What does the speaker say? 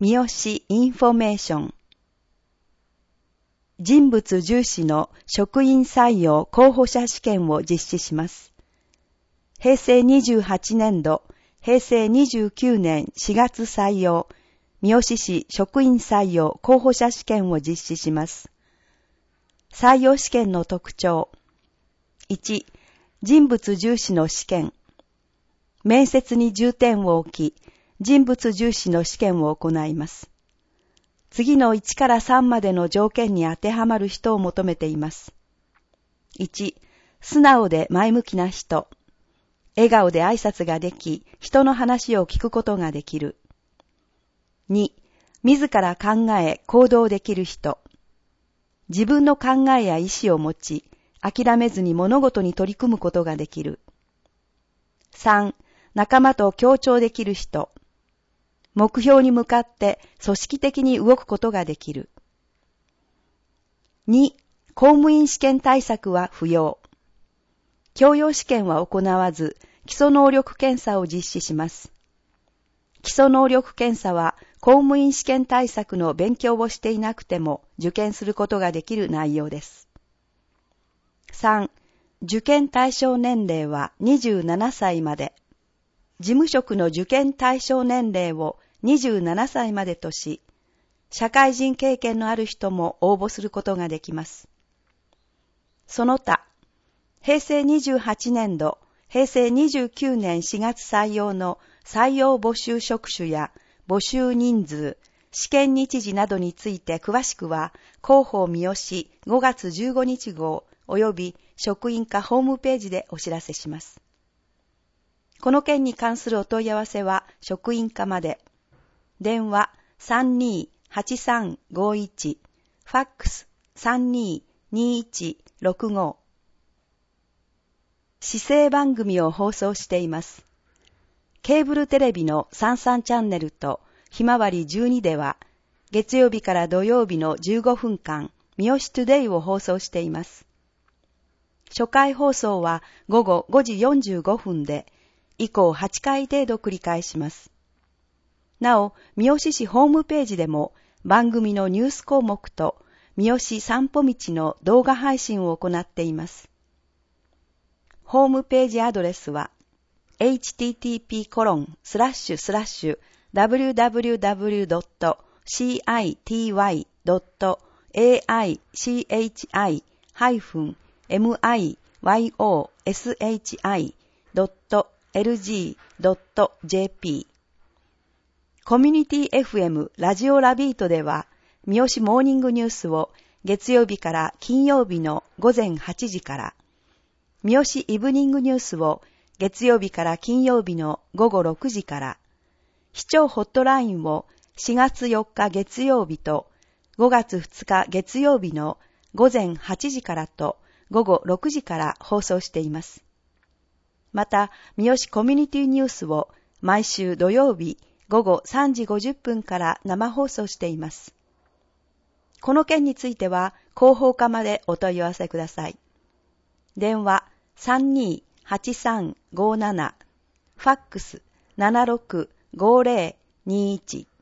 三好インフォメーション。人物重視の職員採用候補者試験を実施します。平成28年度、平成29年4月採用、三好市職員採用候補者試験を実施します。採用試験の特徴。1、人物重視の試験。面接に重点を置き、人物重視の試験を行います。次の1から3までの条件に当てはまる人を求めています。1、素直で前向きな人。笑顔で挨拶ができ、人の話を聞くことができる。2、自ら考え行動できる人。自分の考えや意思を持ち、諦めずに物事に取り組むことができる。3、仲間と協調できる人。目標に向かって組織的に動くことができる。2、公務員試験対策は不要。教養試験は行わず、基礎能力検査を実施します。基礎能力検査は公務員試験対策の勉強をしていなくても受験することができる内容です。3、受験対象年齢は27歳まで。事務職の受験対象年齢を27歳までとし、社会人経験のある人も応募することができます。その他、平成28年度、平成29年4月採用の採用募集職種や募集人数、試験日時などについて詳しくは、広報三好5月15日号及び職員課ホームページでお知らせします。この件に関するお問い合わせは職員課まで。電話 32-8351、ファックス 32-2165。市政番組を放送しています。ケーブルテレビの33チャンネルとひまわり12では、月曜日から土曜日の15分間、三好トゥデイを放送しています。初回放送は午後5時45分で、以降8回程度繰り返します。なお、三好市ホームページでも番組のニュース項目と三好散歩道の動画配信を行っています。ホームページアドレスは http://www.city.aichi-myoshi.lg.jp コミュニティ FM ラジオラビートでは、三好モーニングニュースを月曜日から金曜日の午前8時から、三好イブニングニュースを月曜日から金曜日の午後6時から、市長ホットラインを4月4日月曜日と5月2日月曜日の午前8時からと午後6時から放送しています。また、三好コミュニティニュースを毎週土曜日午後3時50分から生放送しています。この件については広報課までお問い合わせください。電話 32-8357、ファックス 765021